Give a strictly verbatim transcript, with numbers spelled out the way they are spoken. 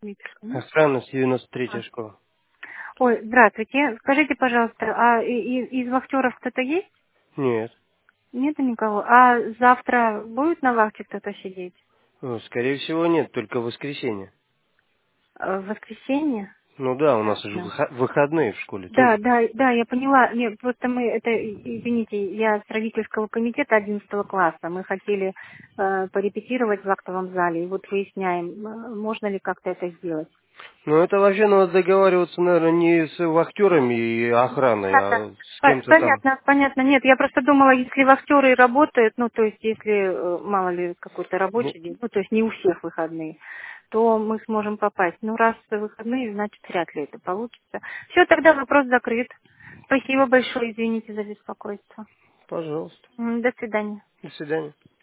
М? Охрана, девяносто третья А. школа. Ой, здравствуйте. Скажите, пожалуйста, а и- и- из вахтеров кто-то есть? Нет. Нету никого. А завтра будет на вахте кто-то сидеть? Ну, скорее всего, нет, только в воскресенье. Э, В воскресенье? Ну да, у нас же Ясно. выхо- выходные в школе Да, тоже. да, да, я поняла. Нет, просто мы, это, и- извините, я с родительского комитета одиннадцатого класса. Мы хотели э, порепетировать в актовом зале. И вот выясняем, э, можно ли как-то это сделать. Ну это вообще надо договариваться, наверное, не с вахтерами и охраной, Понятно. а с По- кем-то там. Понятно, понятно. Нет, я просто думала, если вахтеры работают, ну, то есть, если, э, мало ли, какой-то Ну, рабочий день, ну, то есть, не у всех выходные, то мы сможем попасть. Ну, раз выходные, значит, вряд ли это получится. Все, тогда вопрос закрыт. Спасибо большое, извините за беспокойство. пожалуйста. М, До свидания. До свидания.